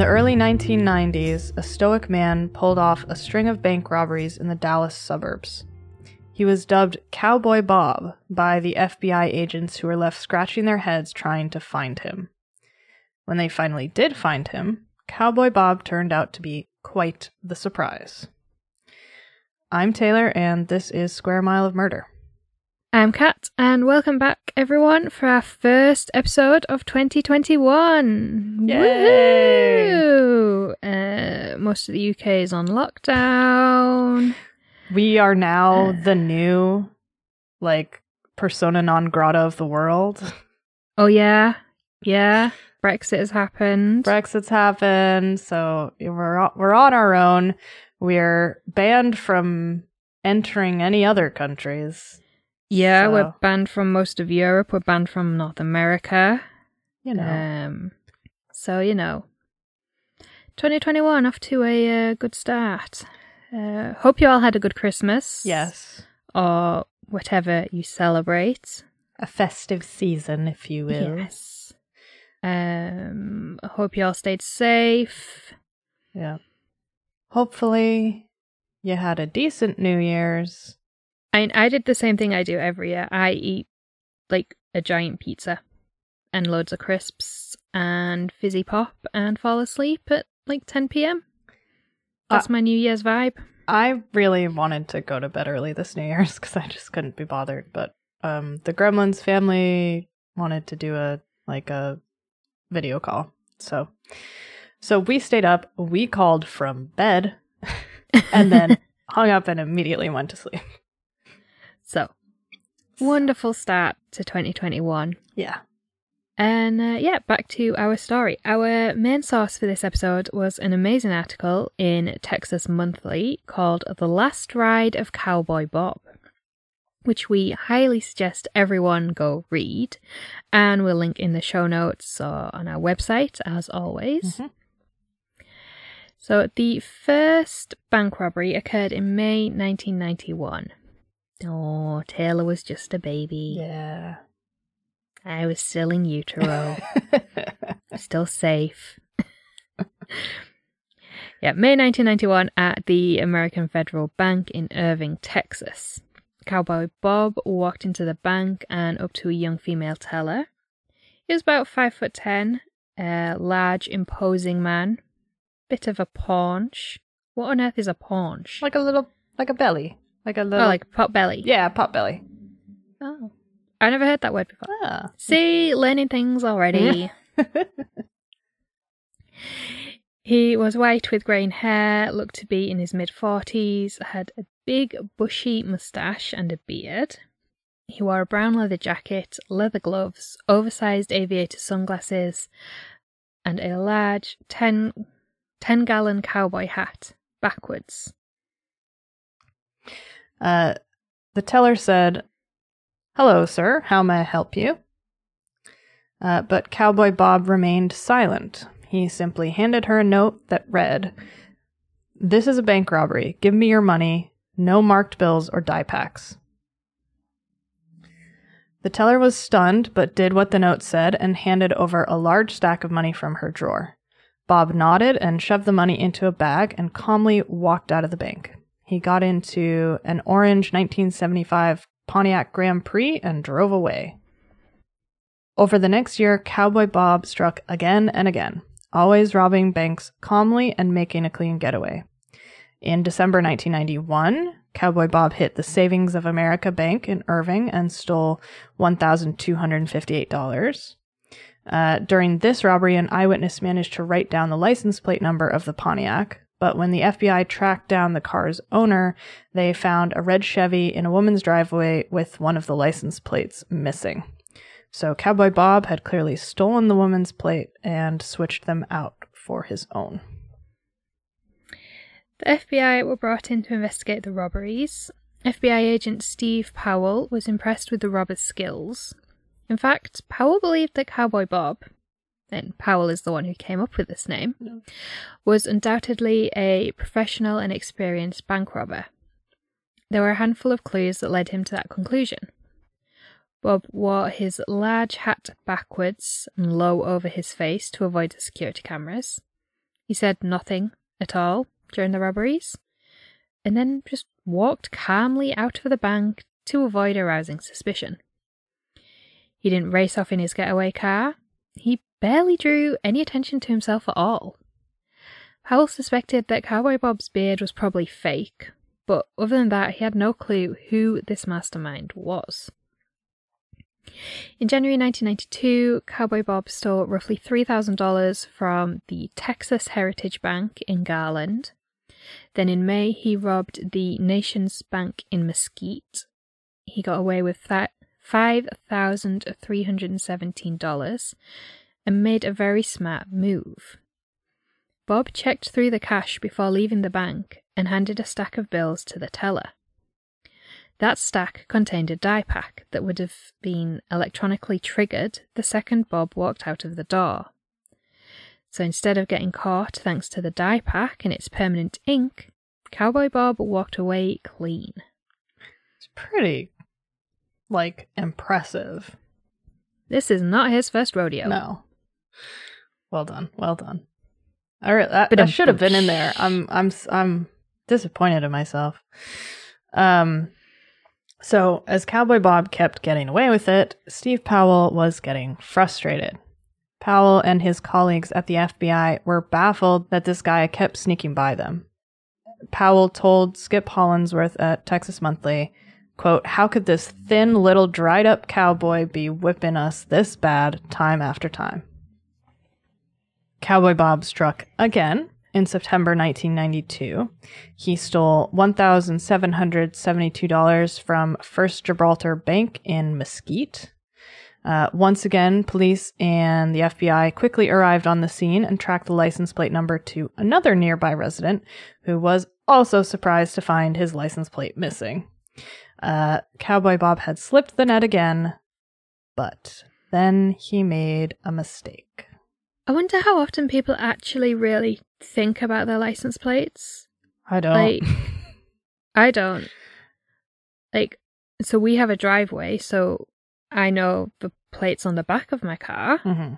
the early 1990s, a stoic man pulled off a string of bank robberies in the Dallas suburbs. He was dubbed Cowboy Bob by the FBI agents who were left scratching their heads trying to find him. When they finally did find him, Cowboy Bob turned out to be quite the surprise. I'm Taylor, and this is Square Mile of Murder. I'm Kat, and welcome back, everyone, for our first episode of 2021. Yay! Woohoo! Most of the UK is on lockdown. We are now the new, persona non grata of the world. Oh, yeah. Yeah. Brexit has happened. Brexit's happened, so we're on our own. We're banned from entering any other countries. Yeah, we're banned from most of Europe. We're banned from North America. 2021 off to a good start. Hope you all had a good Christmas. Yes. Or whatever you celebrate. A festive season, if you will. Yes. Hope you all stayed safe. Yeah. Hopefully you had a decent New Year's. I did the same thing I do every year. I eat a giant pizza and loads of crisps and fizzy pop and fall asleep at 10 p.m. That's my New Year's vibe. I really wanted to go to bed early this New Year's because I just couldn't be bothered. But the Gremlins family wanted to do a video call. So we stayed up. We called from bed and then hung up and immediately went to sleep. So, wonderful start to 2021. Yeah. And back to our story. Our main source for this episode was an amazing article in Texas Monthly called The Last Ride of Cowboy Bob, which we highly suggest everyone go read. And we'll link in the show notes or on our website, as always. Mm-hmm. So, the first bank robbery occurred in May 1991. Oh, Taylor was just a baby. Yeah. I was still in utero. Still safe. May 1991 at the American Federal Bank in Irving, Texas. Cowboy Bob walked into the bank and up to a young female teller. He was about 5'10", a large, imposing man. Bit of a paunch. What on earth is a paunch? Like a belly. Like a little... Oh, like pot belly. Yeah, pot belly. Oh. I never heard that word before. Ah. See, learning things already. He was white with greying hair, looked to be in his mid-40s, had a big bushy moustache and a beard. He wore a brown leather jacket, leather gloves, oversized aviator sunglasses, and a large 10-gallon cowboy hat, backwards. The teller said, "Hello, sir. How may I help you?" But Cowboy Bob remained silent. He simply handed her a note that read, "This is a bank robbery. Give me your money. No marked bills or die packs." The teller was stunned, but did what the note said and handed over a large stack of money from her drawer. Bob nodded and shoved the money into a bag and calmly walked out of the bank. He got into an orange 1975 Pontiac Grand Prix and drove away. Over the next year, Cowboy Bob struck again and again, always robbing banks calmly and making a clean getaway. In December 1991, Cowboy Bob hit the Savings of America Bank in Irving and stole $1,258. During this robbery, an eyewitness managed to write down the license plate number of the Pontiac, but when the FBI tracked down the car's owner, they found a red Chevy in a woman's driveway with one of the license plates missing. So Cowboy Bob had clearly stolen the woman's plate and switched them out for his own. The FBI were brought in to investigate the robberies. FBI agent Steve Powell was impressed with the robbers' skills. In fact, Powell believed that Cowboy Bob, and Powell is the one who came up with this name, was undoubtedly a professional and experienced bank robber. There were a handful of clues that led him to that conclusion. Bob wore his large hat backwards and low over his face to avoid the security cameras. He said nothing at all during the robberies, and then just walked calmly out of the bank to avoid arousing suspicion. He didn't race off in his getaway car. He barely drew any attention to himself at all. Powell suspected that Cowboy Bob's beard was probably fake, but other than that, he had no clue who this mastermind was. In January 1992, Cowboy Bob stole roughly $3,000 from the Texas Heritage Bank in Garland. Then in May, he robbed the Nations Bank in Mesquite. He got away with $5,317 and made a very smart move. Bob checked through the cash before leaving the bank and handed a stack of bills to the teller. That stack contained a die pack that would have been electronically triggered the second Bob walked out of the door. So instead of getting caught thanks to the die pack and its permanent ink, Cowboy Bob walked away clean. It's pretty, impressive. This is not his first rodeo. No. Well done. Well done. All right, that should have been in there. I'm disappointed in myself. So as Cowboy Bob kept getting away with it, Steve Powell was getting frustrated. Powell and his colleagues at the FBI were baffled that this guy kept sneaking by them. Powell told Skip Hollandsworth at Texas Monthly, quote, "How could this thin little dried up cowboy be whipping us this bad time after time?" Cowboy Bob struck again in September 1992. He stole $1,772 from First Gibraltar Bank in Mesquite. Once again, police and the FBI quickly arrived on the scene and tracked the license plate number to another nearby resident who was also surprised to find his license plate missing. Cowboy Bob had slipped the net again, but then he made a mistake. I wonder how often people actually really think about their license plates. I don't. I don't. So we have a driveway, so I know the plates on the back of my car. Mm-hmm.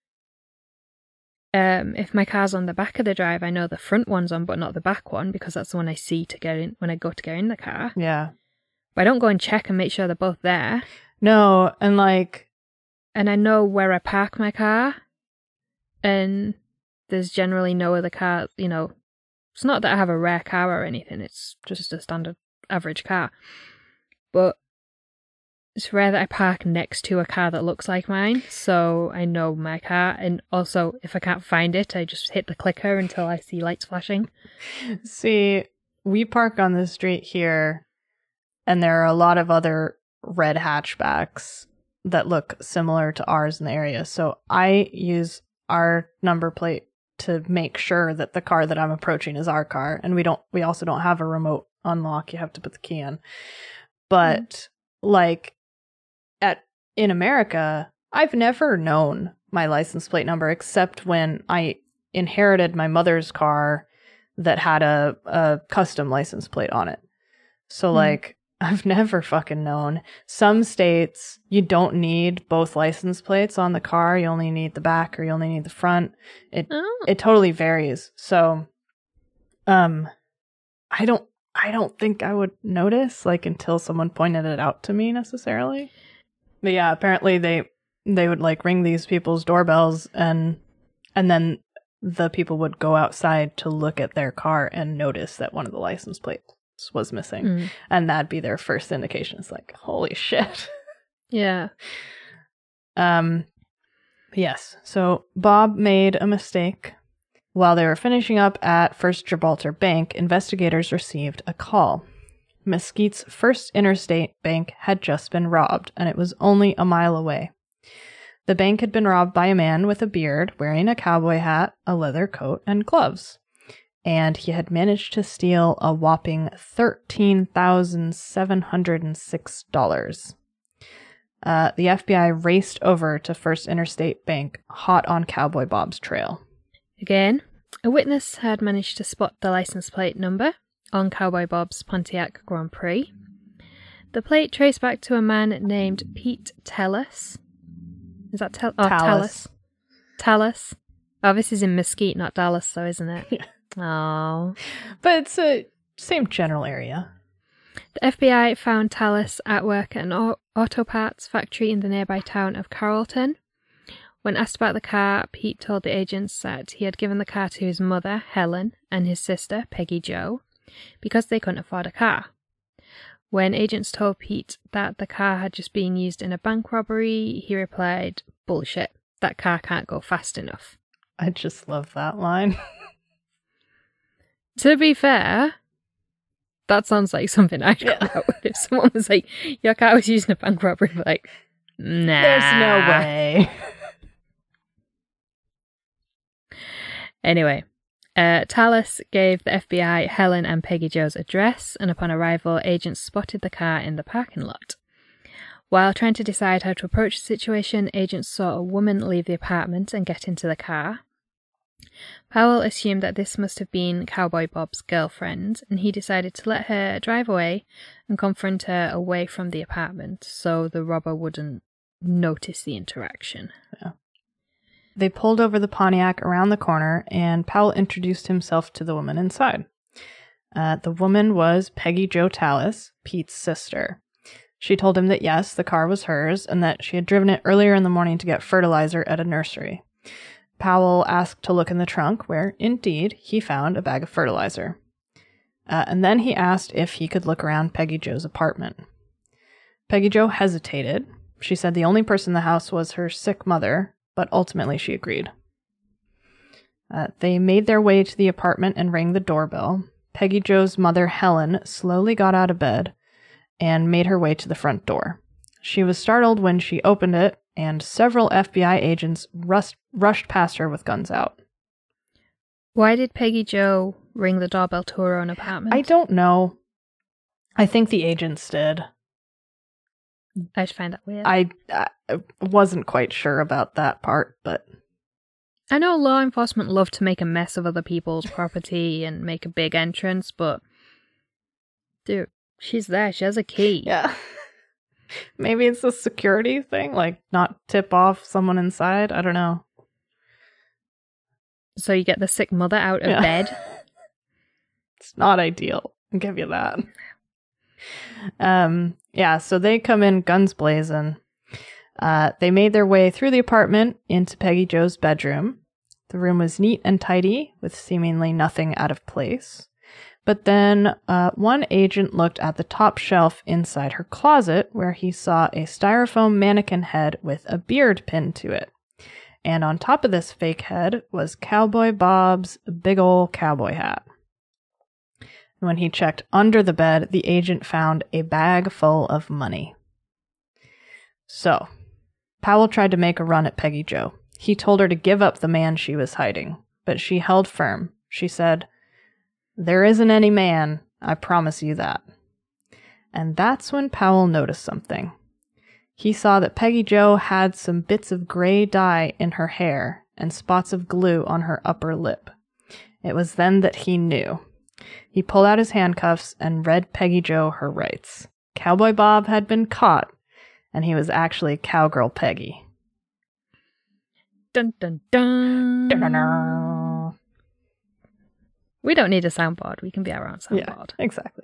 If my car's on the back of the drive, I know the front one's on, but not the back one, because that's the one I see to get in when I go to get in the car. Yeah. But I don't go and check and make sure they're both there. No, and And I know where I park my car. And there's generally no other car, it's not that I have a rare car or anything, it's just a standard average car. But it's rare that I park next to a car that looks like mine, so I know my car. And also, if I can't find it, I just hit the clicker until I see lights flashing. See, we park on the street here, and there are a lot of other red hatchbacks that look similar to ours in the area. So I use our number plate to make sure that the car that I'm approaching is our car. And we also don't have a remote unlock. You have to put the key in. But in America, I've never known my license plate number except when I inherited my mother's car that had a custom license plate on it. So I've never fucking known. Some states, you don't need both license plates on the car. You only need the back or you only need the front. It totally varies. So, I don't think I would notice until someone pointed it out to me necessarily. But yeah, apparently they would ring these people's doorbells and then the people would go outside to look at their car and notice that one of the license plates was missing, and that'd be their first indication. It's holy shit. Yeah. Yes. So Bob made a mistake. While they were finishing up at First Gibraltar Bank, investigators received a call. Mesquite's First Interstate Bank had just been robbed, and it was only a mile away. The bank had been robbed by a man with a beard, wearing a cowboy hat, a leather coat, and gloves. And he had managed to steal a whopping $13,706. The FBI raced over to First Interstate Bank, hot on Cowboy Bob's trail. Again, a witness had managed to spot the license plate number on Cowboy Bob's Pontiac Grand Prix. The plate traced back to a man named Pete Tallis. Is that Tallis? Tallis. Oh, this is in Mesquite, not Dallas, though, isn't it? Yeah. Oh. But it's the same general area. The FBI found Tallis at work at an auto parts factory in the nearby town of Carrollton. When asked about the car, Pete told the agents that he had given the car to his mother, Helen, and his sister, Peggy Jo, because they couldn't afford a car. When agents told Pete that the car had just been used in a bank robbery, he replied, "Bullshit, that car can't go fast enough." I just love that line. To be fair, that sounds like something I'd come out with if someone was like, "Your car was used in a bank robbery," but like, nah. There's no way. Anyway, Tallis gave the FBI Helen and Peggy Jo's address, and upon arrival, agents spotted the car in the parking lot. While trying to decide how to approach the situation, agents saw a woman leave the apartment and get into the car. Powell assumed that this must have been Cowboy Bob's girlfriend, and he decided to let her drive away and confront her away from the apartment so the robber wouldn't notice the interaction. Yeah. They pulled over the Pontiac around the corner, and Powell introduced himself to the woman inside. The woman was Peggy Jo Tallis, Pete's sister. She told him that yes, the car was hers, and that she had driven it earlier in the morning to get fertilizer at a nursery. Powell asked to look in the trunk, where, indeed, he found a bag of fertilizer. And then he asked if he could look around Peggy Jo's apartment. Peggy Jo hesitated. She said the only person in the house was her sick mother, but ultimately she agreed. They made their way to the apartment and rang the doorbell. Peggy Jo's mother, Helen, slowly got out of bed and made her way to the front door. She was startled when she opened it, and several FBI agents rushed past her with guns out. Why did Peggy Jo ring the doorbell to her own apartment? I don't know. I think the agents did. I just find that weird. I wasn't quite sure about that part, but... I know law enforcement love to make a mess of other people's property and make a big entrance, but... Dude, she's there. She has a key. Yeah. Maybe it's a security thing, like not tip off someone inside. I don't know. So you get the sick mother out of bed? It's not ideal. I'll give you that. So they come in guns blazing. They made their way through the apartment into Peggy Jo's bedroom. The room was neat and tidy, with seemingly nothing out of place. But then one agent looked at the top shelf inside her closet, where he saw a styrofoam mannequin head with a beard pinned to it. And on top of this fake head was Cowboy Bob's big ol' cowboy hat. When he checked under the bed, the agent found a bag full of money. So, Powell tried to make a run at Peggy Jo. He told her to give up the man she was hiding, but she held firm. She said, "There isn't any man, I promise you that." And that's when Powell noticed something. He saw that Peggy Jo had some bits of gray dye in her hair and spots of glue on her upper lip. It was then that he knew. He pulled out his handcuffs and read Peggy Jo her rights. Cowboy Bob had been caught, and he was actually Cowgirl Peggy. Dun dun dun. Dun-dun-dun. We don't need a soundboard. We can be our own soundboard. Yeah, exactly.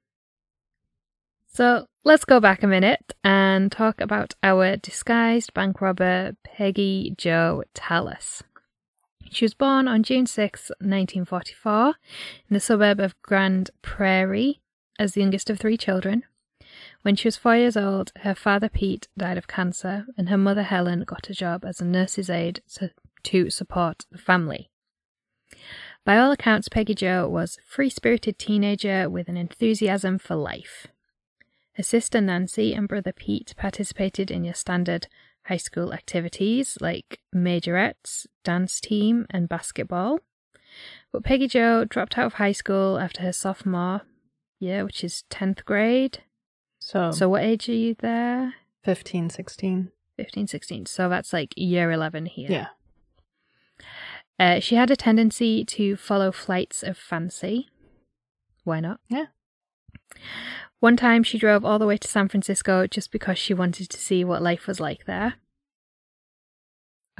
So let's go back a minute and talk about our disguised bank robber, Peggy Jo Tallis. She was born on June 6, 1944, in the suburb of Grand Prairie, as the youngest of 3 children. When she was 4 years old, her father Pete died of cancer, and her mother Helen got a job as a nurse's aide to support the family. By all accounts, Peggy Jo was a free-spirited teenager with an enthusiasm for life. Her sister Nancy and brother Pete participated in your standard high school activities like majorettes, dance team, and basketball. But Peggy Jo dropped out of high school after her sophomore year, which is 10th grade. So what age are you there? 15, 16. 15, 16. So that's like year 11 here. Yeah. She had a tendency to follow flights of fancy. Why not? Yeah. One time she drove all the way to San Francisco just because she wanted to see what life was like there. I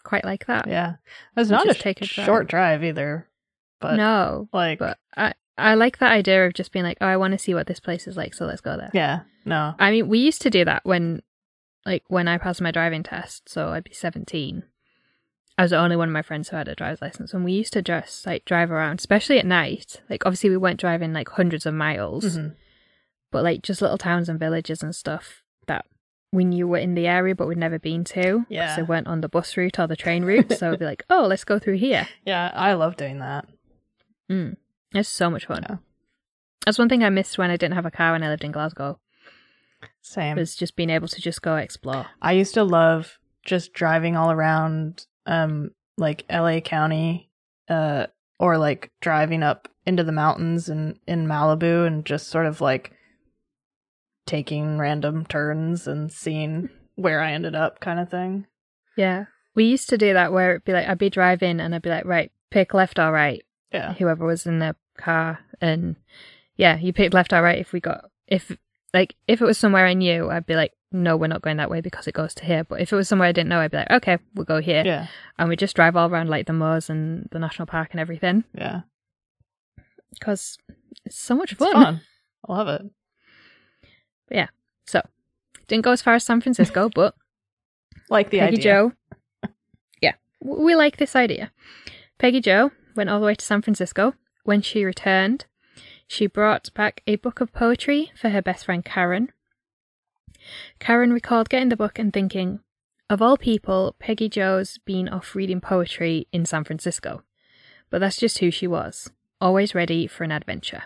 quite like that. Yeah. It's not Just a take a drive. short drive either. But No, like, but I like that idea of just being like, oh, I want to see what this place is like, so let's go there. yeah, no. I mean, we used to do that when I passed my driving test, so I'd be 17. I was the only one of my friends who had a driver's license, and we used to just like drive around, especially at night. Like, obviously we weren't driving like hundreds of miles, but like just little towns and villages and stuff that we knew were in the area but we'd never been to. Yeah. Because they weren't on the bus route or the train route, so we'd be like, oh, let's go through here. Yeah, I love doing that. It's so much fun. Yeah. That's one thing I missed when I didn't have a car when I lived in Glasgow. Same. Was just being able to just go explore. I used to love just driving all around like LA County or like driving up into the mountains in Malibu and just sort of like taking random turns and seeing where I ended up kind of thing. Yeah. We used to do that where it'd be like, I'd be driving and I'd be like, right, pick left or right. Yeah. Whoever was in the car. And yeah, you picked left or right if it was somewhere I knew, I'd be like, no, we're not going that way because it goes to here. But if it was somewhere I didn't know, I'd be like, okay, we'll go here. Yeah. And we just drive all around like the moors and the national park and everything. Yeah. Because it's so much It's fun. fun. I love it. But yeah. So, didn't go as far as San Francisco, but Like the Peggy idea. Jo. Yeah. We like this idea. Peggy Jo went all the way to San Francisco. When she returned, she brought back a book of poetry for her best friend Karen. Karen recalled getting the book and thinking, of all people, Peggy Jo's been off reading poetry in San Francisco. But that's just who she was, always ready for an adventure.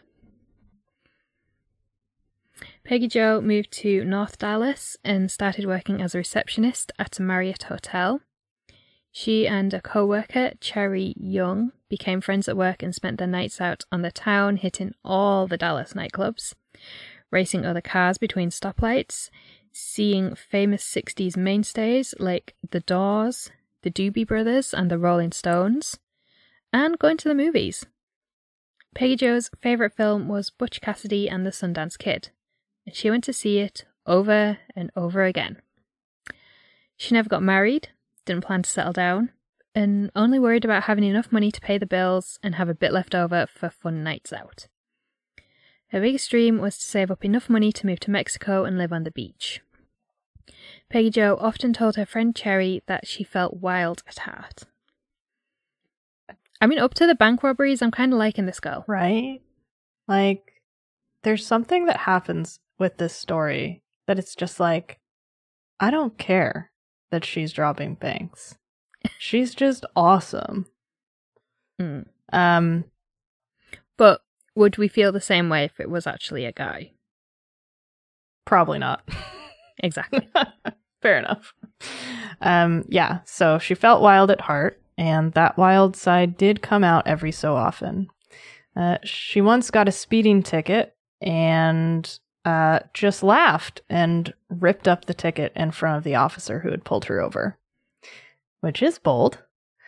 Peggy Jo moved to North Dallas and started working as a receptionist at a Marriott hotel. She and a co-worker, Cherry Young, became friends at work and spent their nights out on the town, hitting all the Dallas nightclubs, racing other cars between stoplights, seeing famous 60s mainstays like The Doors, the Doobie Brothers and the Rolling Stones, and going to the movies. Peggy Jo's favourite film was Butch Cassidy and the Sundance Kid, and she went to see it over and over again. She never got married, didn't plan to settle down, and only worried about having enough money to pay the bills and have a bit left over for fun nights out. Her biggest dream was to save up enough money to move to Mexico and live on the beach. Peggy Jo often told her friend Cherry that she felt wild at heart. I mean, up to the bank robberies, I'm kind of liking this girl. Right? Like, there's something that happens with this story that it's just like, I don't care that she's robbing banks. She's just awesome. But would we feel the same way if it was actually a guy? Probably not. Exactly. Fair enough. Yeah, so she felt wild at heart, and that wild side did come out every so often. She once got a speeding ticket and just laughed and ripped up the ticket in front of the officer who had pulled her over, which is bold.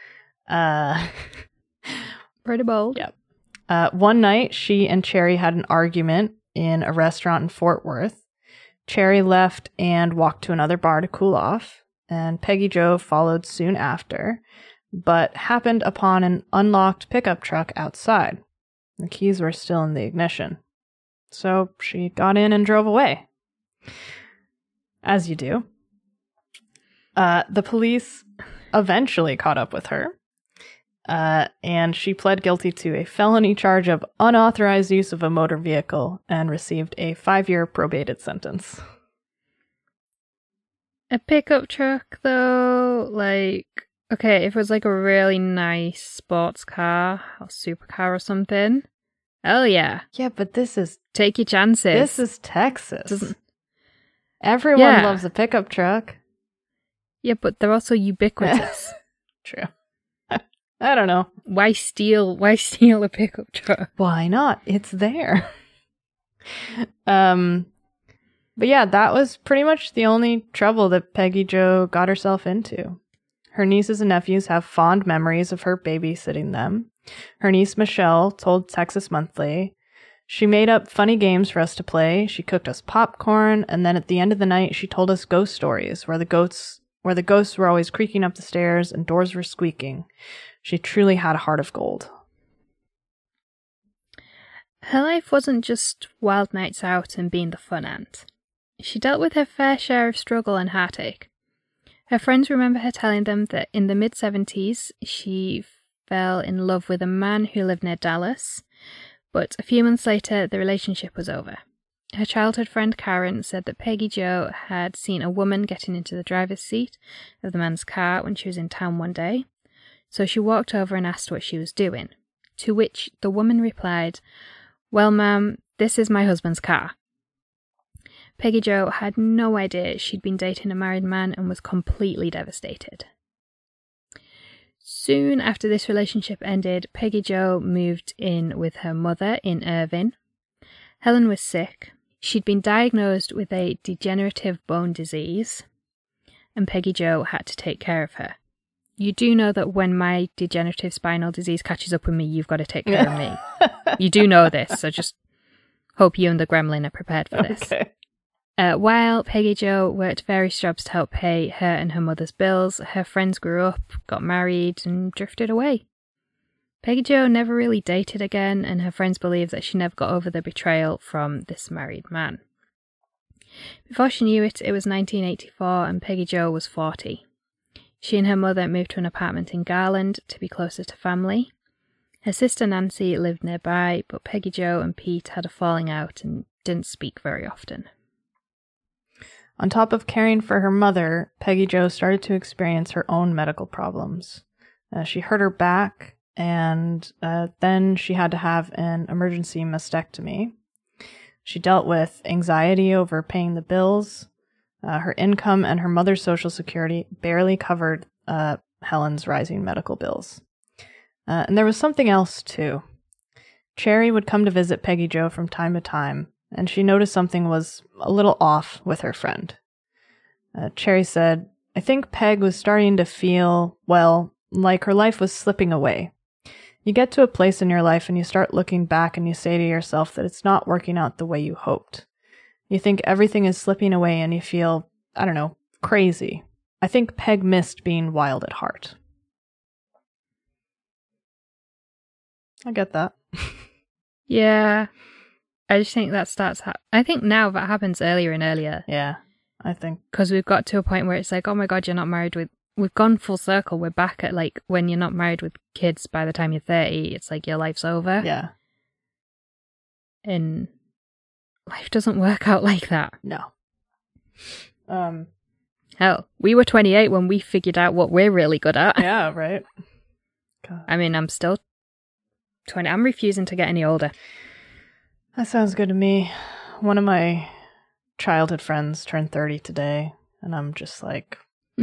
Pretty bold. Yep. One night, she and Cherry had an argument in a restaurant in Fort Worth. Cherry left and walked to another bar to cool off, and Peggy Jo followed soon after, but happened upon an unlocked pickup truck outside. The keys were still in the ignition. So she got in and drove away. As you do. The police eventually caught up with her, and she pled guilty to a felony charge of unauthorized use of a motor vehicle and received a 5-year probated sentence. A pickup truck, though, like, okay, if it was like a really nice sports car or supercar or something, hell yeah. Yeah, but Take your chances. This is Texas. Everyone loves a pickup truck. Yeah, but they're also ubiquitous. True. I don't know. Why steal a pickup truck? Why not? It's there. But yeah, that was pretty much the only trouble that Peggy Jo got herself into. Her nieces and nephews have fond memories of her babysitting them. Her niece Michelle told Texas Monthly, "She made up funny games for us to play. She cooked us popcorn, and then at the end of the night, she told us ghost stories where the ghosts where the ghosts were always creaking up the stairs and doors were squeaking. She truly had a heart of gold. Her life wasn't just wild nights out and being the fun aunt. She dealt with her fair share of struggle and heartache. Her friends remember her telling them that in the mid-70s she fell in love with a man who lived near Dallas, but a few months later the relationship was over. Her childhood friend Karen said that Peggy Jo had seen a woman getting into the driver's seat of the man's car when she was in town one day, so she walked over and asked what she was doing, to which the woman replied, "Well, ma'am, this is my husband's car." Peggy Jo had no idea she'd been dating a married man and was completely devastated. Soon after this relationship ended, Peggy Jo moved in with her mother in Irvine. Helen was sick. She'd been diagnosed with a degenerative bone disease, and Peggy Jo had to take care of her. You do know that when my degenerative spinal disease catches up with me, you've got to take care of me. You do know this, so just hope you and the gremlin are prepared for this. Okay. While Peggy Jo worked various jobs to help pay her and her mother's bills, her friends grew up, got married, and drifted away. Peggy Jo never really dated again, and her friends believe that she never got over the betrayal from this married man. Before she knew it, it was 1984 and Peggy Jo was 40. She and her mother moved to an apartment in Garland to be closer to family. Her sister Nancy lived nearby, but Peggy Jo and Pete had a falling out and didn't speak very often. On top of caring for her mother, Peggy Jo started to experience her own medical problems. She hurt her back, and then she had to have an emergency mastectomy. She dealt with anxiety over paying the bills. Her income and her mother's Social Security barely covered Helen's rising medical bills. And there was something else, too. Cherry would come to visit Peggy Jo from time to time, and she noticed something was a little off with her friend. Cherry said, "I think Peg was starting to feel, well, like her life was slipping away. You get to a place in your life and you start looking back and you say to yourself that it's not working out the way you hoped. You think everything is slipping away and you feel, I don't know, crazy. I think Peg missed being wild at heart." I get that. Yeah. I just think that starts... I think now that happens earlier and earlier. Yeah, I think. Because we've got to a point where it's like, oh my God, you're not married with... We've gone full circle. We're back at like when you're not married with kids by the time you're 30, it's like your life's over. Yeah. And life doesn't work out like that. No. Hell, we were 28 when we figured out what we're really good at. Yeah, right. God. I mean, I'm still 20. I'm refusing to get any older. That sounds good to me. One of my childhood friends turned 30 today, and I'm just like,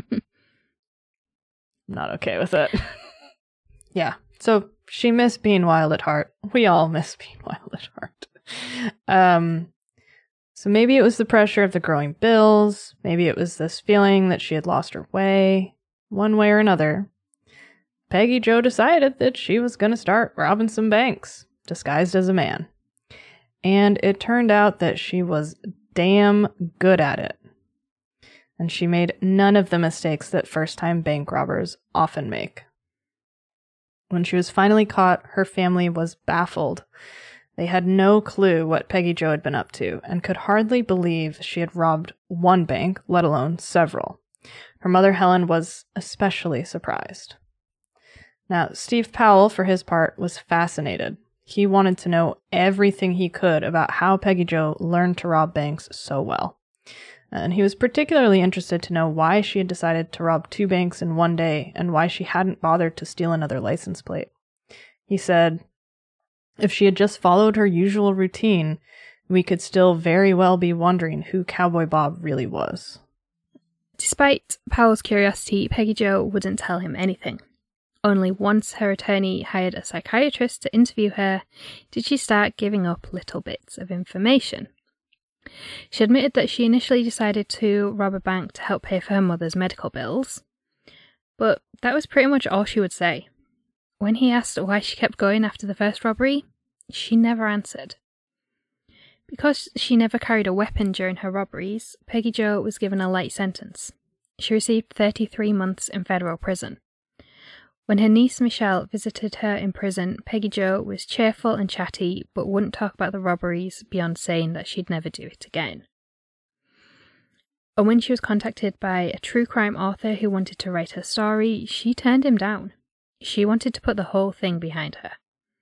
not okay with it. Yeah. So she missed being wild at heart. We all miss being wild at heart. So maybe it was the pressure of the growing bills. Maybe it was this feeling that she had lost her way. One way or another, Peggy Jo decided that she was going to start robbing some banks, disguised as a man. And it turned out that she was damn good at it. And she made none of the mistakes that first-time bank robbers often make. When she was finally caught, her family was baffled. They had no clue what Peggy Jo had been up to and could hardly believe she had robbed one bank, let alone several. Her mother, Helen, was especially surprised. Now, Steve Powell, for his part, was fascinated. He wanted to know everything he could about how Peggy Jo learned to rob banks so well. And he was particularly interested to know why she had decided to rob 2 banks in one day and why she hadn't bothered to steal another license plate. He said, if she had just followed her usual routine, we could still very well be wondering who Cowboy Bob really was. Despite Powell's curiosity, Peggy Jo wouldn't tell him anything. Only once her attorney hired a psychiatrist to interview her did she start giving up little bits of information. She admitted that she initially decided to rob a bank to help pay for her mother's medical bills, but that was pretty much all she would say. When he asked why she kept going after the first robbery, she never answered. Because she never carried a weapon during her robberies, Peggy Jo was given a light sentence. She received 33 months in federal prison. When her niece Michelle visited her in prison, Peggy Jo was cheerful and chatty, but wouldn't talk about the robberies beyond saying that she'd never do it again. And when she was contacted by a true crime author who wanted to write her story, she turned him down. She wanted to put the whole thing behind her.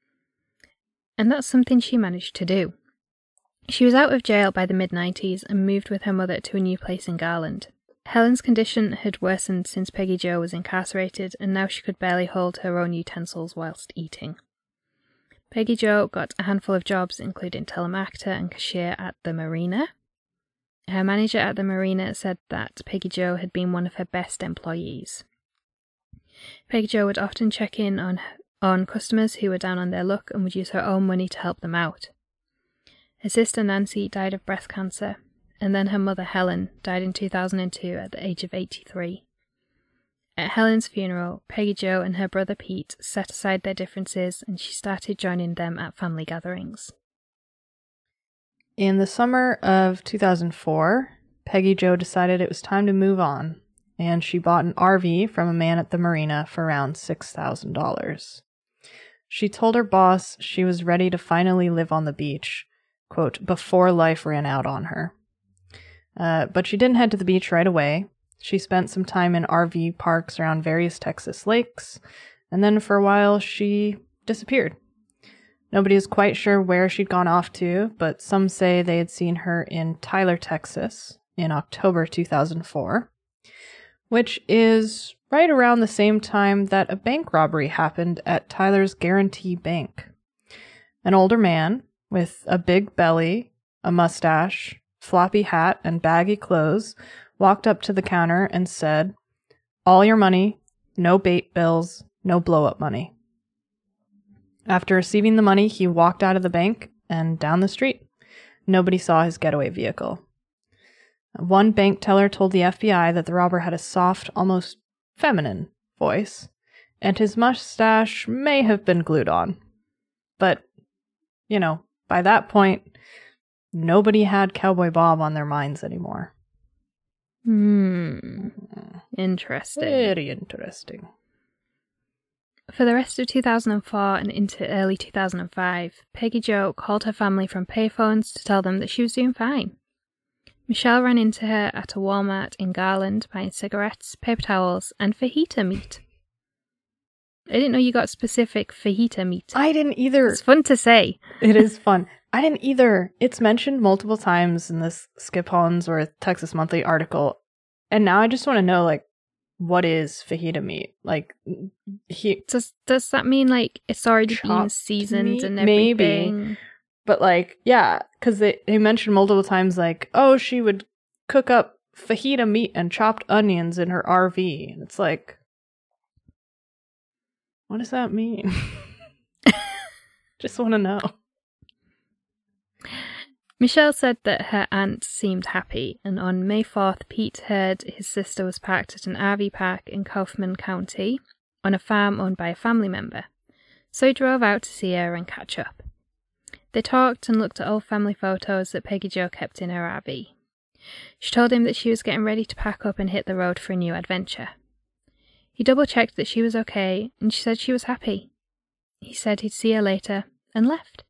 And that's something she managed to do. She was out of jail by the mid-90s and moved with her mother to a new place in Garland. Helen's condition had worsened since Peggy Jo was incarcerated, and now she could barely hold her own utensils whilst eating. Peggy Jo got a handful of jobs, including telemarketer and cashier at the marina. Her manager at the marina said that Peggy Jo had been one of her best employees. Peggy Jo would often check in on customers who were down on their luck and would use her own money to help them out. Her sister Nancy died of breast cancer, and then her mother Helen died in 2002 at the age of 83. At Helen's funeral, Peggy Jo and her brother Pete set aside their differences and she started joining them at family gatherings. In the summer of 2004, Peggy Jo decided it was time to move on, and she bought an RV from a man at the marina for around $6,000. She told her boss she was ready to finally live on the beach, quote, before life ran out on her. But she didn't head to the beach right away. She spent some time in RV parks around various Texas lakes, and then for a while she disappeared. Nobody is quite sure where she'd gone off to, but some say they had seen her in Tyler, Texas in October 2004, which is right around the same time that a bank robbery happened at Tyler's Guarantee Bank. An older man with a big belly, a mustache, floppy hat, and baggy clothes walked up to the counter and said, "All your money, no bait bills, no blow-up money." After receiving the money, he walked out of the bank and down the street. Nobody saw his getaway vehicle. One bank teller told the FBI that the robber had a soft, almost feminine voice, and his mustache may have been glued on. But, by that point, nobody had Cowboy Bob on their minds anymore. Interesting. Very interesting. For the rest of 2004 and into early 2005, Peggy Jo called her family from payphones to tell them that she was doing fine. Michelle ran into her at a Walmart in Garland buying cigarettes, paper towels, and fajita meat. I didn't know you got specific fajita meat. I didn't either. It's fun to say. It is fun. I didn't either. It's mentioned multiple times in this Skip Holland's or Texas Monthly article. And now I just want to know, what is fajita meat? Does that mean, it's already been seasoned meat? and everything? Maybe. But, yeah, because they mentioned multiple times, she would cook up fajita meat and chopped onions in her RV. And it's what does that mean? Just want to know. Michelle said that her aunt seemed happy, and on May 4th, Pete heard his sister was parked at an RV park in Kaufman County on a farm owned by a family member, so he drove out to see her and catch up. They talked and looked at old family photos that Peggy Jo kept in her RV. She told him that she was getting ready to pack up and hit the road for a new adventure. He double-checked that she was okay, and she said she was happy. He said he'd see her later, and left.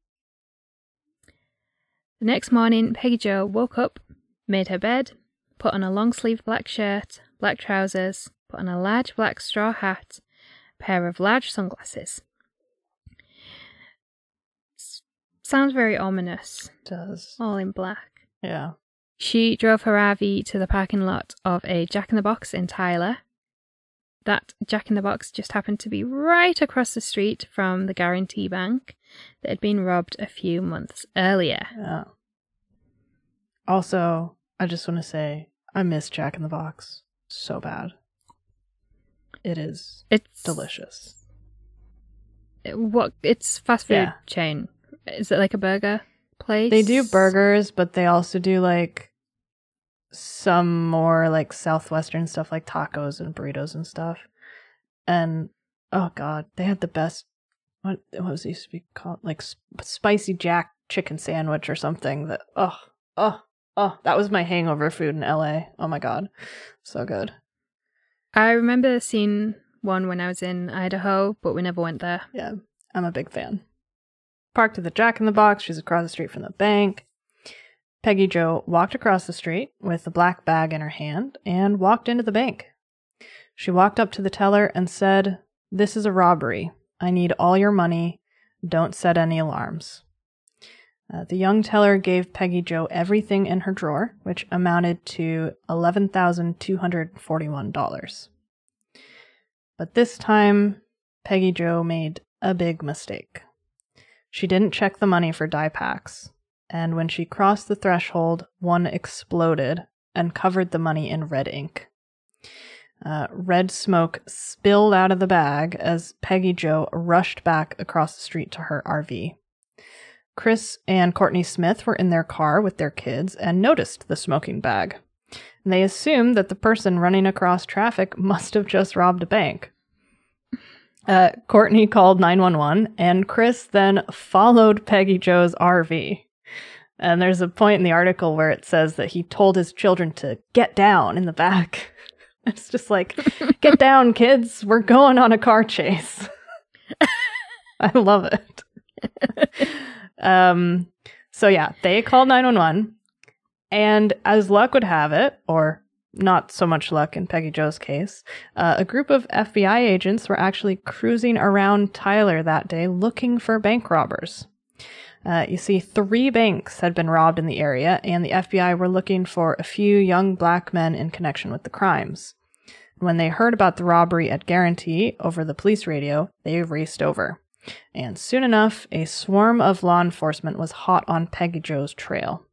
The next morning, Peggy Jo woke up, made her bed, put on a long-sleeved black shirt, black trousers, put on a large black straw hat, a pair of large sunglasses. Sounds very ominous. It does. All in black. Yeah. She drove her RV to the parking lot of a Jack in the Box in Tyler. That Jack in the Box just happened to be right across the street from the Guarantee Bank that had been robbed a few months earlier. Yeah. Also, I just want to say, I miss Jack in the Box so bad. It's delicious. It's fast food chain. Is it like a burger place? They do burgers, but they also do some more Southwestern stuff like tacos and burritos and stuff. And oh god, they had the best, what was it used to be called? Spicy Jack chicken sandwich or something that that was my hangover food in LA. Oh my god. So good. I remember seeing one when I was in Idaho, but we never went there. Yeah, I'm a big fan. Parked at the Jack in the Box, she's across the street from the bank. Peggy Jo walked across the street with the black bag in her hand and walked into the bank. She walked up to the teller and said, "This is a robbery. I need all your money. Don't set any alarms." The young teller gave Peggy Jo everything in her drawer, which amounted to $11,241. But this time, Peggy Jo made a big mistake. She didn't check the money for dye packs, and when she crossed the threshold, one exploded and covered the money in red ink. Red smoke spilled out of the bag as Peggy Jo rushed back across the street to her RV. Chris and Courtney Smith were in their car with their kids and noticed the smoking bag. They assumed that the person running across traffic must have just robbed a bank. Courtney called 911, and Chris then followed Peggy Jo's RV. And there's a point in the article where it says that he told his children to get down in the back. It's just like, get down, kids. We're going on a car chase. I love it. So yeah, they called 911. And as luck would have it, or not so much luck in Peggy Jo's case, a group of FBI agents were actually cruising around Tyler that day looking for bank robbers. You see, 3 banks had been robbed in the area, and the FBI were looking for a few young black men in connection with the crimes. When they heard about the robbery at Guarantee over the police radio, they raced over. And soon enough, a swarm of law enforcement was hot on Peggy Jo's trail.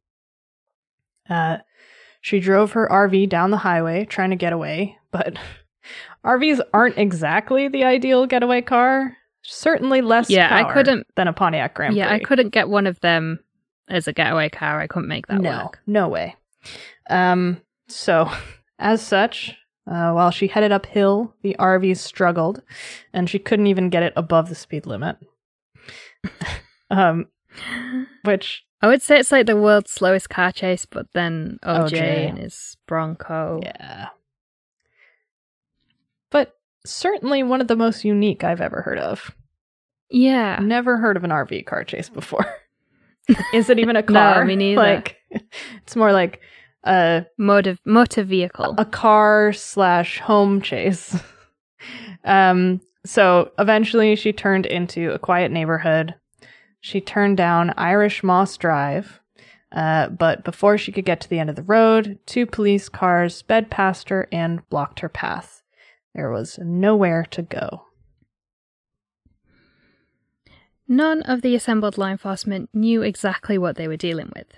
She drove her RV down the highway trying to get away, but RVs aren't exactly the ideal getaway car. Certainly less power than a Pontiac Grand Prix. Yeah, I couldn't get one of them as a getaway car. I couldn't make that work. No way. So, as such, while she headed uphill, the RV struggled, and she couldn't even get it above the speed limit. Which... I would say it's like the world's slowest car chase, but then OJ and his Bronco. Yeah. But certainly one of the most unique I've ever heard of. Yeah. Never heard of an RV car chase before. Is it even a car? No, me neither. Like, it's more like a... motor vehicle. A car/home chase. So eventually she turned into a quiet neighborhood. She turned down Irish Moss Drive, but before she could get to the end of the road, 2 police cars sped past her and blocked her path. There was nowhere to go. None of the assembled law enforcement knew exactly what they were dealing with.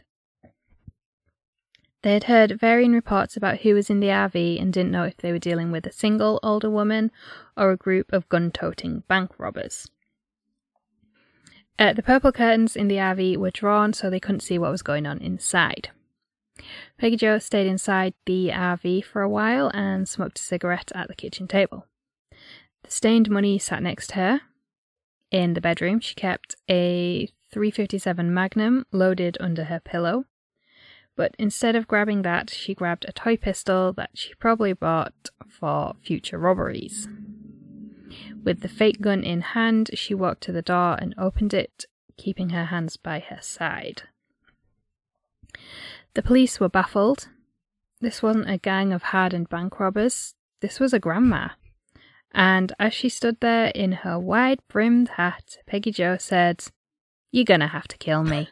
They had heard varying reports about who was in the RV and didn't know if they were dealing with a single older woman or a group of gun-toting bank robbers. The purple curtains in the RV were drawn so they couldn't see what was going on inside. Peggy Jo stayed inside the RV for a while and smoked a cigarette at the kitchen table. The stained money sat next to her. In the bedroom, she kept a .357 Magnum loaded under her pillow. But instead of grabbing that, she grabbed a toy pistol that she probably bought for future robberies. With the fake gun in hand, she walked to the door and opened it, keeping her hands by her side. The police were baffled. This wasn't a gang of hardened bank robbers. This was a grandma. And as she stood there in her wide-brimmed hat, Peggy Jo said, "You're gonna have to kill me."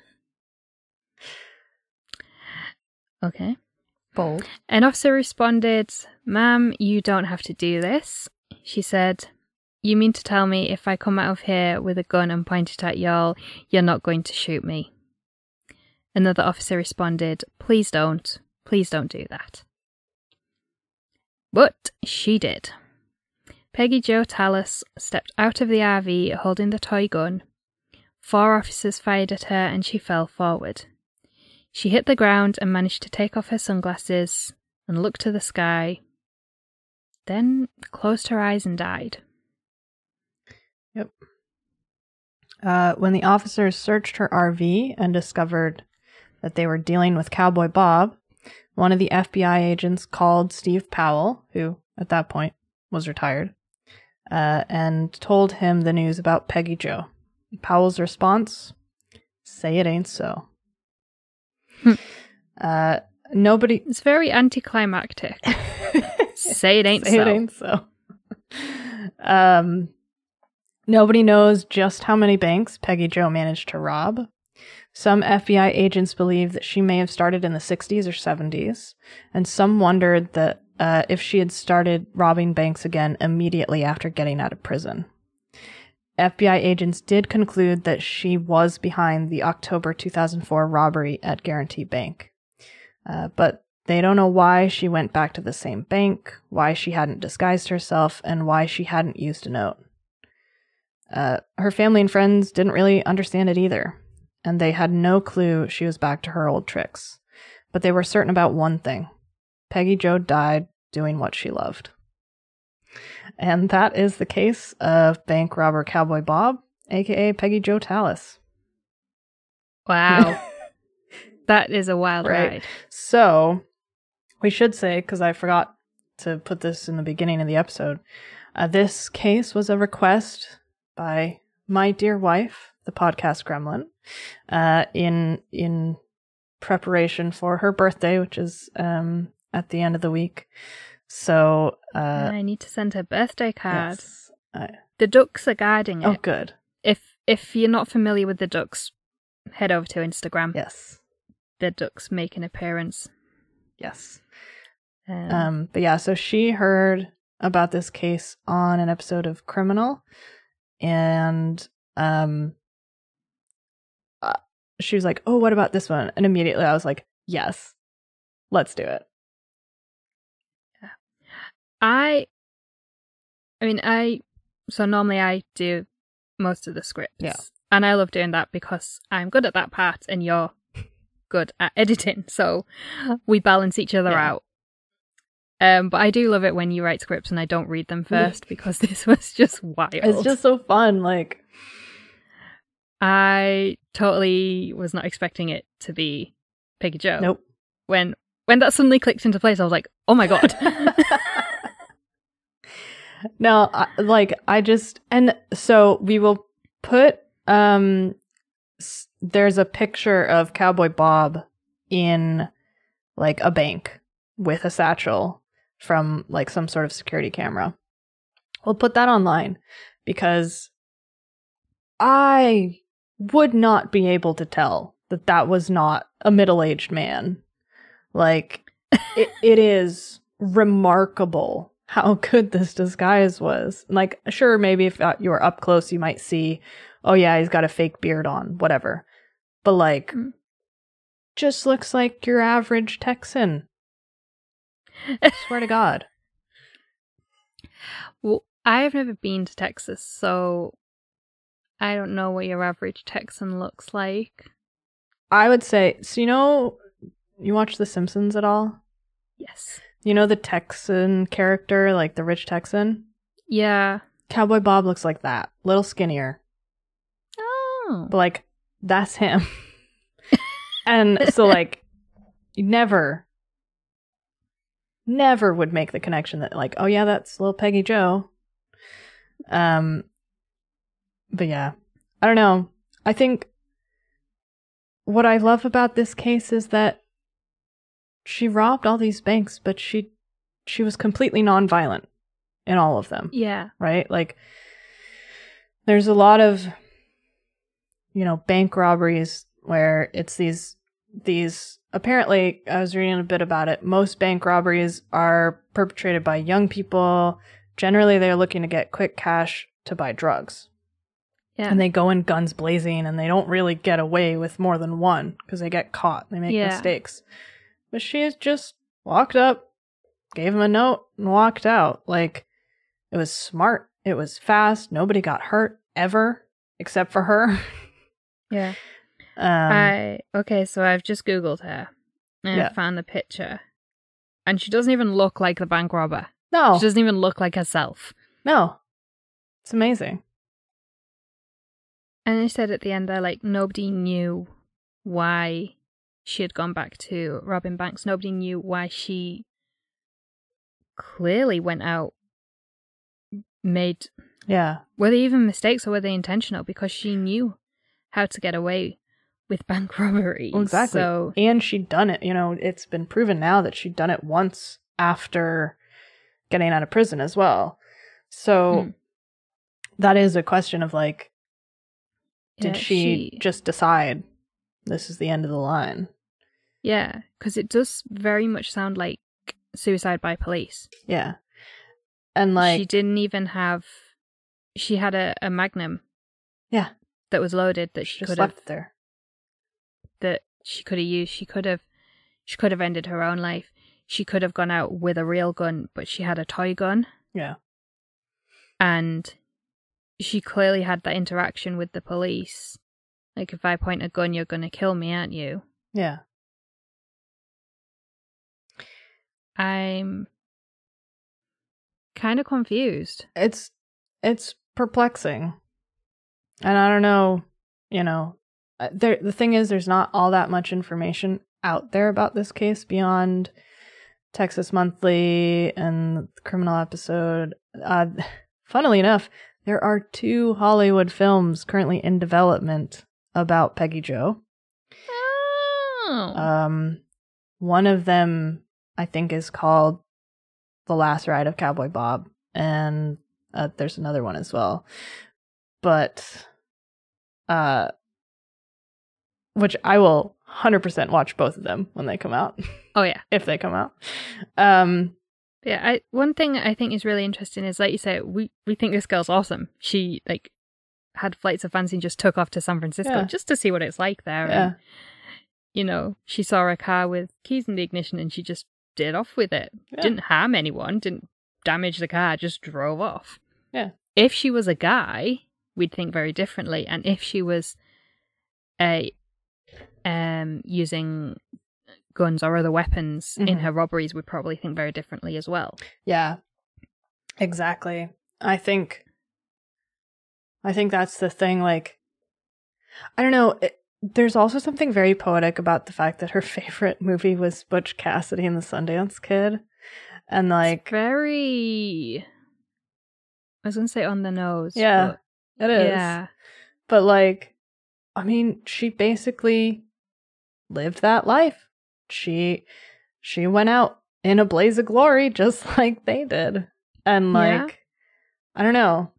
Okay. Bold. An officer responded, "Ma'am, you don't have to do this." She said, "You mean to tell me if I come out of here with a gun and point it at y'all, you're not going to shoot me?" Another officer responded, Please don't do that." But she did. Peggy Jo Tallis stepped out of the RV holding the toy gun. 4 officers fired at her and she fell forward. She hit the ground and managed to take off her sunglasses and look to the sky, then closed her eyes and died. Yep. When the officers searched her RV and discovered that they were dealing with Cowboy Bob, one of the FBI agents called Steve Powell, who at that point was retired, and told him the news about Peggy Jo. Powell's response, say it ain't so. Nobody... It's very anticlimactic. Say it ain't say so. It ain't so. Nobody knows just how many banks Peggy Jo managed to rob. Some FBI agents believe that she may have started in the 60s or 70s, and some wondered that if she had started robbing banks again immediately after getting out of prison. FBI agents did conclude that she was behind the October 2004 robbery at Guarantee Bank. But they don't know why she went back to the same bank, why she hadn't disguised herself, and why she hadn't used a note. Her family and friends didn't really understand it either, and they had no clue she was back to her old tricks. But they were certain about one thing. Peggy Jo died doing what she loved. And that is the case of bank robber Cowboy Bob, aka Peggy Jo Tallis. Wow. That is a wild ride. So, we should say, because I forgot to put this in the beginning of the episode, this case was a request by my dear wife, the podcast Gremlin, in preparation for her birthday, which is at the end of the week. So I need to send her a birthday card. Yes, the ducks are guarding it. Oh, good. If you're not familiar with the ducks, head over to Instagram. Yes, the ducks make an appearance. Yes. But yeah, so she heard about this case on an episode of Criminal, and she was like, "Oh, what about this one?" And immediately I was like, "Yes, let's do it." So normally I do most of the scripts. Yeah. And I love doing that because I'm good at that part and you're good at editing. So we balance each other out. But I do love it when you write scripts and I don't read them first because this was just wild. It's just so fun. Like, I totally was not expecting it to be Peggy Jo. Nope. When that suddenly clicked into place, I was like, oh my God. No, and so we will put, there's a picture of Cowboy Bob in like a bank with a satchel from like some sort of security camera. We'll put that online because I would not be able to tell that was not a middle-aged man. Like, it is remarkable how good this disguise was. Like, sure, maybe if you were up close, you might see, oh yeah, he's got a fake beard on, whatever. But like, just looks like your average Texan. Swear to God. Well, I have never been to Texas, so I don't know what your average Texan looks like. I would say, so you watch The Simpsons at all? Yes. You know the Texan character, like the rich Texan? Yeah. Cowboy Bob looks like that. Little skinnier. Oh. But like, that's him. And so like, you never would make the connection that like, oh yeah, that's little Peggy Jo. But yeah, I don't know. I think what I love about this case is that she robbed all these banks, but she was completely nonviolent in all of them. Yeah. Right? Like, there's a lot of, bank robberies where it's these, apparently, I was reading a bit about it, most bank robberies are perpetrated by young people. Generally, they're looking to get quick cash to buy drugs. Yeah. And they go in guns blazing and they don't really get away with more than one because they get caught. They make mistakes. But she just walked up, gave him a note, and walked out. Like, it was smart. It was fast. Nobody got hurt ever, except for her. Yeah. Okay, so I've just Googled her and I found the picture. And she doesn't even look like the bank robber. No. She doesn't even look like herself. No. It's amazing. And they said at the end there, like, nobody knew why she had gone back to robbing banks. Nobody knew why she clearly went out made... Yeah. Were they even mistakes or were they intentional? Because she knew how to get away with bank robberies. Well, exactly. So... And she'd done it. You know, it's been proven now that she'd done it once after getting out of prison as well. So that is a question of like, did she just decide this is the end of the line? Yeah, because it does very much sound like suicide by police. Yeah. And like... She didn't even have... She had a Magnum. Yeah. That was loaded that she just could left have... there. That she could have used. She could have ended her own life. She could have gone out with a real gun, but she had a toy gun. Yeah. And she clearly had that interaction with the police. Like, if I point a gun, you're going to kill me, aren't you? Yeah. I'm kind of confused. It's perplexing. And I don't know, you know, the thing is there's not all that much information out there about this case beyond Texas Monthly and the criminal episode. Funnily enough, there are 2 Hollywood films currently in development about Peggy Jo. Oh. One of them I think is called The Last Ride of Cowboy Bob, and there's another one as well. But which I will 100% watch both of them when they come out. Oh yeah, if they come out. Yeah, one thing I think is really interesting is, like you say, we think this girl's awesome. She like had flights of fancy and just took off to San Francisco just to see what it's like there. Yeah. And, you know, she saw a car with keys in the ignition and she just did off with it. Yeah. Didn't harm anyone, didn't damage the car, just drove off. Yeah. If she was a guy, we'd think very differently. And if she was using guns or other weapons in her robberies, we'd probably think very differently as well. Yeah, exactly. I think that's the thing. Like, I don't know. There's also something very poetic about the fact that her favorite movie was Butch Cassidy and the Sundance Kid. And like, it's very, I was going to say on the nose. Yeah, it is. Yeah. But like, I mean, she basically lived that life. She went out in a blaze of glory just like they did. And like, I don't know.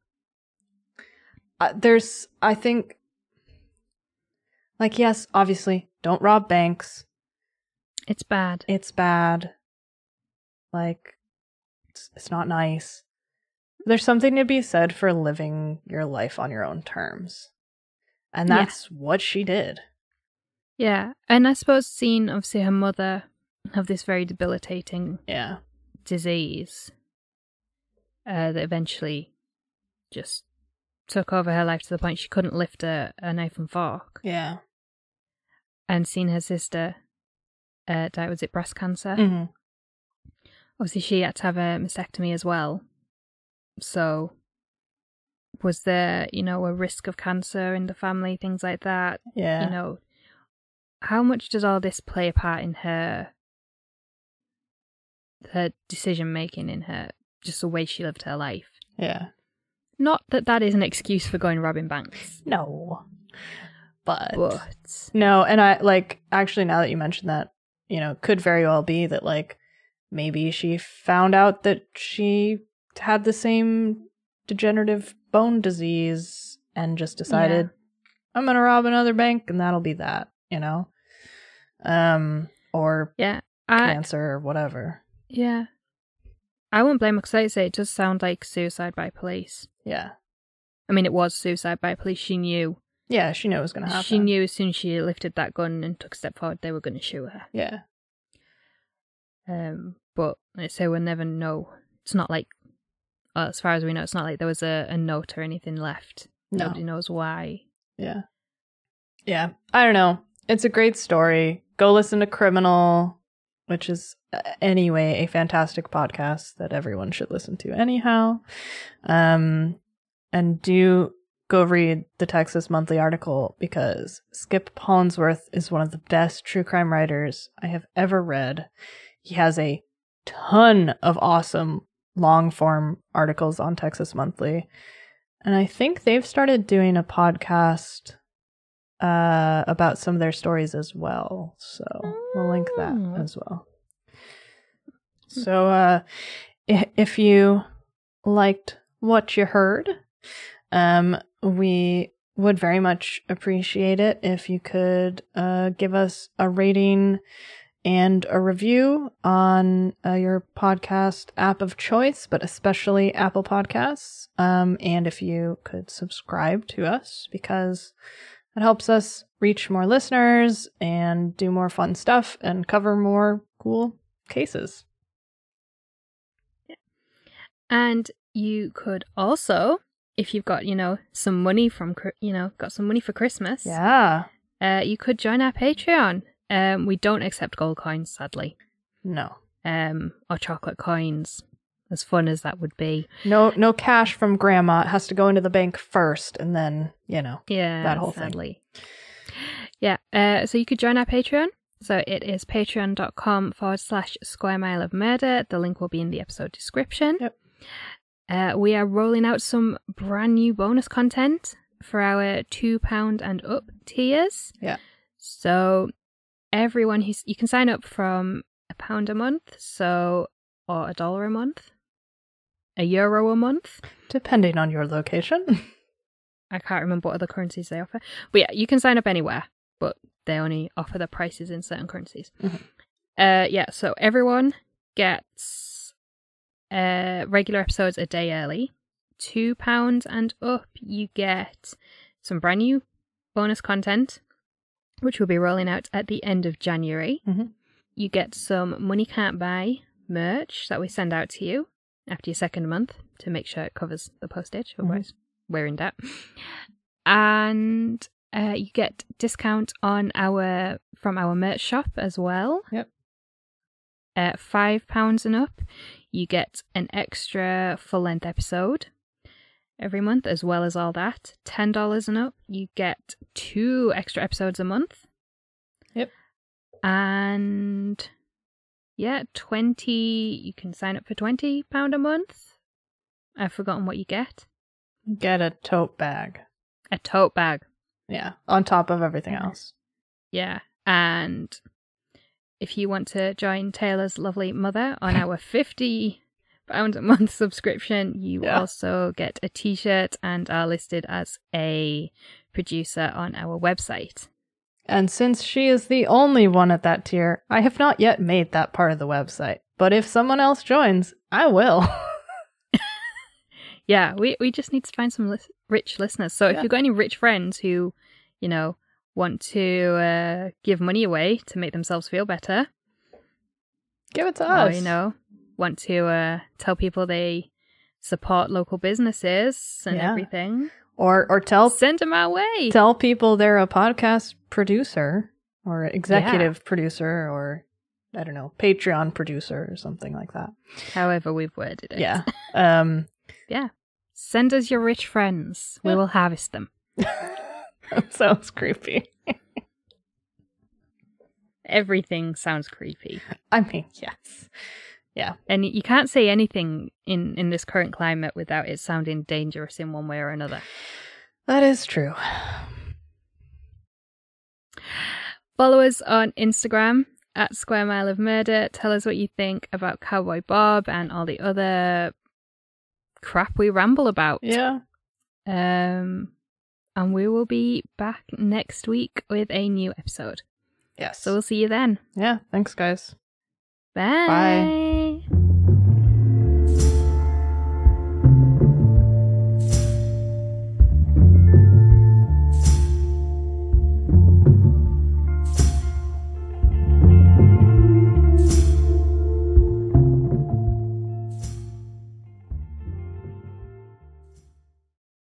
I think, like, yes, obviously, don't rob banks. It's bad. It's bad. Like, it's not nice. There's something to be said for living your life on your own terms. And that's what she did. Yeah. And I suppose seeing, obviously, her mother have this very debilitating disease that eventually just took over her life to the point she couldn't lift a knife and fork. Yeah. And seeing her sister die, was it breast cancer? Mm-hmm. Obviously, she had to have a mastectomy as well. So, was there, you know, a risk of cancer in the family, things like that? Yeah. You know, how much does all this play a part in her decision making, in her, just the way she lived her life? Yeah. Not that that is an excuse for going robbing banks. No. But. No, and I, like, actually, now that you mentioned that, you know, could very well be that, like, maybe she found out that she had the same degenerative bone disease and just decided, I'm going to rob another bank and that'll be that, you know? Or cancer or whatever. Yeah. I won't blame her because, like I say, it does sound like suicide by police. Yeah. I mean, it was suicide by police. She knew. Yeah, she knew it was going to happen. She knew as soon as she lifted that gun and took a step forward, they were going to shoot her. Yeah. But let's say we'll never know. It's not like, as far as we know, it's not like there was a note or anything left. No. Nobody knows why. Yeah. Yeah. I don't know. It's a great story. Go listen to Criminal, which is anyway a fantastic podcast that everyone should listen to anyhow. And do go read the Texas Monthly article because Skip Hollandsworth is one of the best true crime writers I have ever read. He has a ton of awesome long form articles on Texas Monthly. And I think they've started doing a podcast about some of their stories as well. So we'll link that as well. So if you liked what you heard, we would very much appreciate it if you could give us a rating and a review on your podcast app of choice, but especially Apple Podcasts. And if you could subscribe to us, because it helps us reach more listeners and do more fun stuff and cover more cool cases. And you could also, if you've got, some money got some money for Christmas. Yeah. You could join our Patreon. We don't accept gold coins, sadly. No. Or chocolate coins, as fun as that would be. No cash from grandma. It has to go into the bank first, and then, that whole sadly. Thing. Yeah, so you could join our Patreon. So it is patreon.com/Square Mile of Murder. The link will be in the episode description. Yep. We are rolling out some brand new bonus content for our £2 and up tiers. Yeah. So everyone you can sign up from £1 a month, or $1 a month, €1 a month, depending on your location. I can't remember what other currencies they offer, but yeah, you can sign up anywhere, but they only offer the prices in certain currencies. Mm-hmm. So everyone gets regular episodes a day early. £2 and up, you get some brand new bonus content, which will be rolling out at the end of January. Mm-hmm. You get some Money Can't Buy merch that we send out to you after your second month to make sure it covers the postage, otherwise we're in debt. And you get discount on from our merch shop as well. Yep. At £5 and up, you get an extra full-length episode every month, as well as all that. $10 and up, you get 2 extra episodes a month. Yep. And yeah, you can sign up for £20 a month. I've forgotten what you get. Get a tote bag. A tote bag. Yeah, on top of everything else. Yeah, and if you want to join Taylor's lovely mother on our £50 a month subscription, you also get a t-shirt and are listed as a producer on our website. And since she is the only one at that tier, I have not yet made that part of the website. But if someone else joins, I will. Yeah, we just need to find some rich listeners. So if you've got any rich friends who, want to give money away to make themselves feel better, give it to us. Or, want to tell people they support local businesses and everything. Or send them our way. Tell people they're a podcast producer or executive producer or, I don't know, Patreon producer or something like that. However we've worded it. Yeah. Yeah. Send us your rich friends. We will harvest them. That sounds creepy. Everything sounds creepy. I mean, yes. Yeah. And you can't say anything in this current climate without it sounding dangerous in one way or another. That is true. Follow us on Instagram at Square Mile of Murder. Tell us what you think about Cowboy Bob and all the other crap we ramble about. Yeah. And we will be back next week with a new episode. Yes. So we'll see you then. Yeah. Thanks, guys. Bye. Bye.